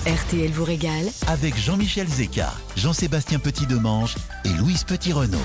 RTL vous régale avec Jean-Michel Zeka, Jean-Sébastien Petit-Demange et Louise Petit-Renaud.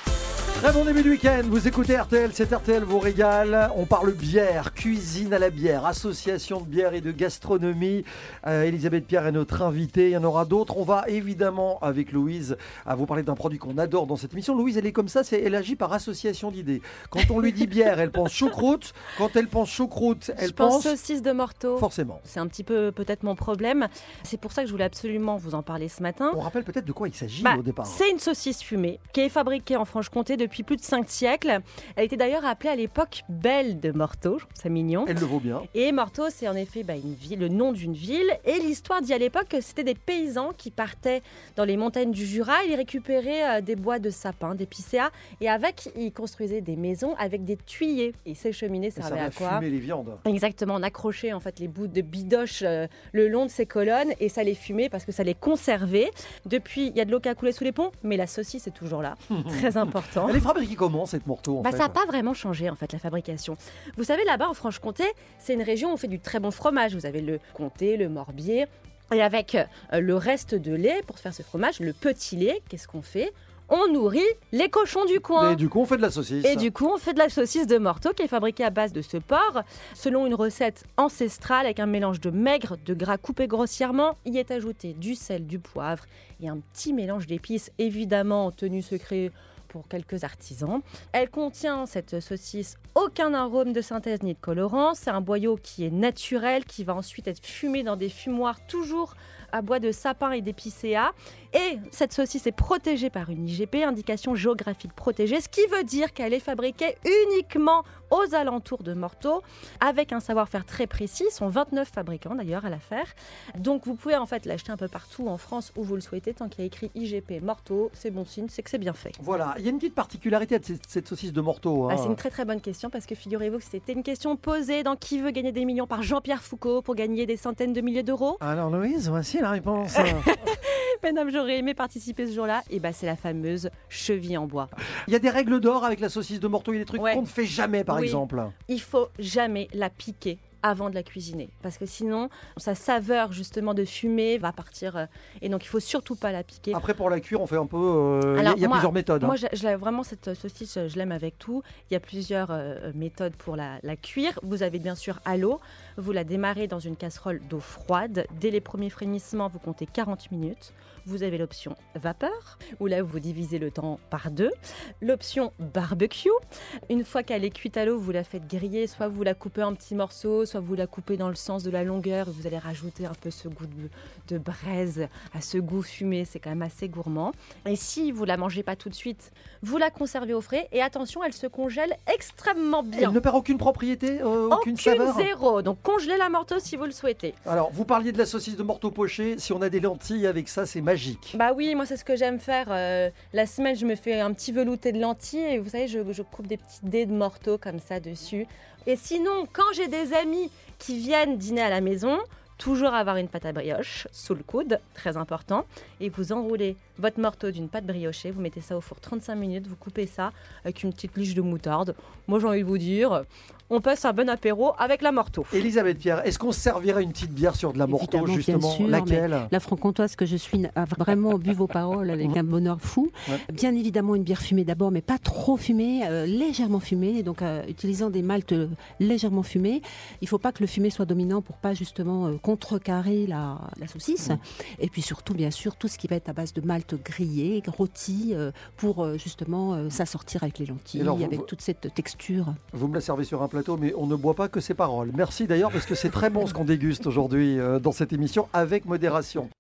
Très bon début de week-end, vous écoutez RTL, c'est RTL vous régale. On parle bière, cuisine à la bière, association de bière et de gastronomie. Elisabeth Pierre est notre invitée, il y en aura d'autres. On va évidemment, avec Louise, vous parler d'un produit qu'on adore dans cette émission. Louise, elle est comme ça, elle agit par association d'idées. Quand on lui dit bière, elle pense choucroute. Quand elle pense choucroute, elle pense saucisse de Morteau. Forcément. C'est un petit peu peut-être mon problème. C'est pour ça que je voulais absolument vous en parler ce matin. On rappelle peut-être de quoi il s'agit au départ. C'est une saucisse fumée qui est fabriquée en Franche-Comté depuis plus de 5 siècles. Elle était d'ailleurs appelée à l'époque Belle de Morteau, c'est mignon. Elle le vaut bien. Et Morteau, c'est en effet une ville, le nom d'une ville. Et l'histoire dit à l'époque que c'était des paysans qui partaient dans les montagnes du Jura. Ils récupéraient des bois de sapin, d'épicéa. Et avec, ils construisaient des maisons avec des tuyers. Et ces cheminées servaient à quoi ? Fumer les viandes. Exactement, on accrochait en fait les bouts de bidoche le long de ces colonnes et ça les fumait parce que ça les conservait. Depuis, il y a de l'eau qui a coulé sous les ponts, mais la saucisse est toujours là. Très important. Elle est fabriquée comment cette Morteau Ça n'a pas vraiment changé en fait la fabrication. Vous savez, là-bas en Franche-Comté, c'est une région où on fait du très bon fromage. Vous avez le comté, le morbier. Et avec le reste de lait pour faire ce fromage, le petit lait, qu'est-ce qu'on fait ? On nourrit les cochons du coin. Et du coup, on fait de la saucisse. Et du coup, on fait de la saucisse de Morteau qui est fabriquée à base de ce porc, selon une recette ancestrale avec un mélange de maigre, de gras coupé grossièrement. Il y est ajouté du sel, du poivre et un petit mélange d'épices, évidemment tenu secret pour quelques artisans. Elle contient, cette saucisse, aucun arôme de synthèse ni de colorant. C'est un boyau qui est naturel, qui va ensuite être fumé dans des fumoirs toujours à bois de sapin et d'épicéa. Et cette saucisse est protégée par une IGP, indication géographique protégée, ce qui veut dire qu'elle est fabriquée uniquement aux alentours de Morteau, avec un savoir-faire très précis. Ils sont 29 fabricants d'ailleurs à la faire. Donc vous pouvez en fait l'acheter un peu partout en France où vous le souhaitez, tant qu'il y a écrit IGP Morteau, c'est bon signe, c'est que c'est bien fait. Voilà, il y a une petite particularité de cette saucisse de Morteau. C'est une très très bonne question parce que figurez-vous que c'était une question posée dans Qui veut gagner des millions par Jean-Pierre Foucault pour gagner des centaines de milliers d'euros. Alors Louise, voici la réponse. Mesdames, j'aurais aimé participer ce jour-là. Et c'est la fameuse cheville en bois. Il y a des règles d'or avec la saucisse de Morteau. Il y a des trucs qu'on ne fait jamais, par exemple. Il faut jamais la piquer avant de la cuisiner, parce que sinon sa saveur justement de fumée va partir et donc il faut surtout pas la piquer. Après pour la cuire on fait un peu il y a plusieurs méthodes. Moi vraiment cette saucisse je l'aime avec tout. Il y a plusieurs méthodes pour la cuire. Vous avez bien sûr à l'eau, vous la démarrez dans une casserole d'eau froide. Dès les premiers frémissements vous comptez 40 minutes. Vous avez l'option vapeur, où là vous divisez le temps par 2. L'option barbecue, une fois qu'elle est cuite à l'eau, vous la faites griller, soit vous la coupez en petits morceaux, soit vous la coupez dans le sens de la longueur, et vous allez rajouter un peu ce goût de braise, à ce goût fumé, c'est quand même assez gourmand. Et si vous la mangez pas tout de suite, vous la conservez au frais, et attention, elle se congèle extrêmement bien. Elle ne perd aucune propriété, aucune saveur. Zéro, donc congelez la Morteau si vous le souhaitez. Alors, vous parliez de la saucisse de Morteau pochée, si on a des lentilles avec ça, c'est magique. Bah oui, moi c'est ce que j'aime faire. La semaine, je me fais un petit velouté de lentilles et vous savez, je coupe des petits dés de Morteau comme ça dessus. Et sinon, quand j'ai des amis qui viennent dîner à la maison, toujours avoir une pâte à brioche sous le coude, très important, et vous enroulez votre Morteau d'une pâte briochée, vous mettez ça au four 35 minutes, vous coupez ça avec une petite liche de moutarde. Moi j'ai envie de vous dire, on passe un bon apéro avec la Morteau. Elisabeth Pierre, est-ce qu'on se servirait une petite bière sur de la Morteau, évidemment, justement? bien sûr, laquelle? La franc-comtoise que je suis a vraiment bu vos paroles avec un bonheur fou. Ouais. Bien évidemment une bière fumée d'abord, mais pas trop fumée, légèrement fumée, donc utilisant des maltes légèrement fumés. Il ne faut pas que le fumé soit dominant pour pas justement contrecarrer la saucisse. Et puis surtout, bien sûr, tout ce qui va être à base de maltes grillées, rôties, pour justement s'assortir avec les lentilles, alors, avec toute cette texture. Vous me la servez sur un plateau, mais on ne boit pas que ces paroles. Merci d'ailleurs, parce que c'est très bon ce qu'on déguste aujourd'hui dans cette émission, avec modération.